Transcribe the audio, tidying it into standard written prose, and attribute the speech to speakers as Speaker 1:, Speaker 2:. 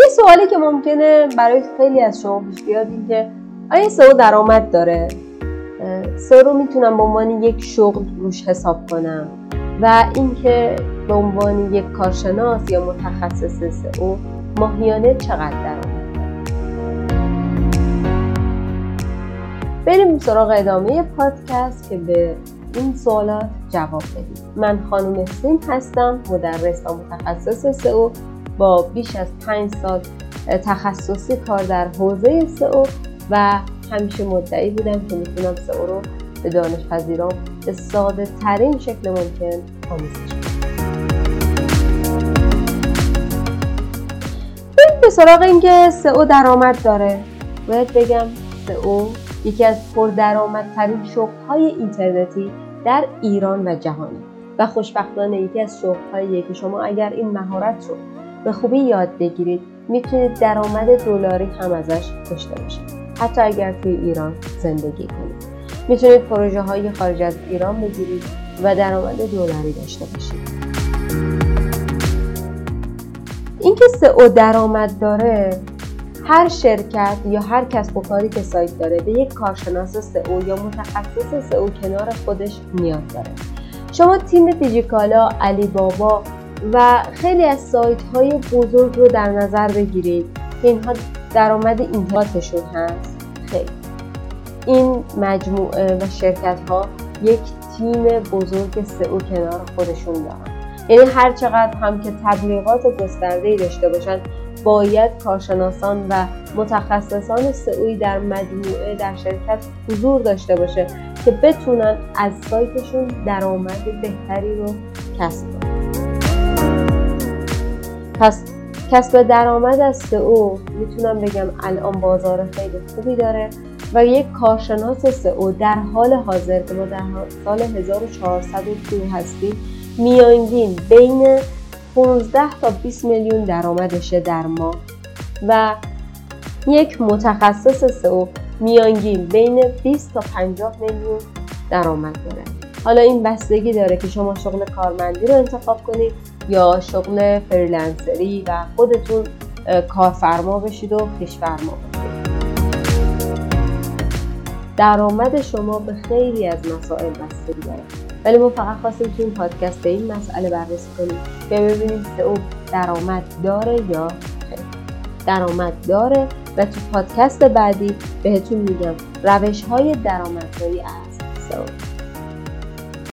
Speaker 1: سوالی که ممکنه برای خیلی از شما پیش بیاد این که آیا SEO درآمد داره؟ SEO رو میتونم به عنوان یک شغل روش حساب کنم و اینکه به عنوان یک کارشناس یا متخصص SEO ماهیانه چقدر درآمد داره؟ بریم سراغ ادامه پادکست که به این سوالات جواب بدیم. من خانم سیم هستم، مدرس و متخصص SEO با بیش از 5 سال تخصصی کار در حوزه SEO و همیشه مدعی بودم که میتونم SEO رو به دانش پذیران به ساده ترین شکل ممکن آموزش بدم. بریم به سراغ اینکه SEO درآمد داره. باید بگم SEO یکی از پردرآمدترین شغل‌های اینترنتی در ایران و جهانه و خوشبختانه یکی از شغل‌هاییه که شما اگر این مهارت رو به خوبی یاد بگیرید میتونید درآمد دلاری هم ازش داشته باشید، حتی اگر توی ایران زندگی کنید. میتونید پروژه های خارج از ایران بگیرید و درآمد دلاری داشته باشید. اینکه SEO درآمد داره، هر شرکت یا هر کسب و کاری که سایت داره به یک کارشناس SEO یا متخصص SEO کنار خودش نیاز داره. شما تیم دیجیکالا، علی بابا و خیلی از سایت های بزرگ رو در نظر بگیرید که اینها درآمد اینترنتشون هست. خیلی این مجموعه و شرکت ها یک تیم بزرگ SEO کنار خودشون دارن، یعنی هر چقدر هم که تبلیغات گسترده‌ای داشته باشن باید کارشناسان و متخصصان SEOی در مجموعه در شرکت حضور داشته باشه که بتونن از سایتشون درآمد بهتری رو کسب کنن. پس کسب درآمد از SEO میتونم بگم الان بازار خیلی خوبی داره و یک کارشناس SEO در حال حاضر که ما در سال 1402 هستیم میانگین بین 15 تا 20 میلیون درآمدشه در ماه و یک متخصص SEO میانگین بین 20 تا 50 میلیون درآمد داره. حالا این بستگی داره که شما شغل کارمندی رو انتخاب کنید یا شغل فریلنسری و خودتون کارفرما بشید و پیشفرما بشید. درآمد شما به خیلی از مسائل بستگی داره، ولی ما فقط خواستیم تو این پادکست به این مسئله بررسی کنیم که ببینیم SEO درآمد داره یا خیر. درآمد داره و تو پادکست بعدی بهتون میگم روش‌های درآمدزایی از SEO.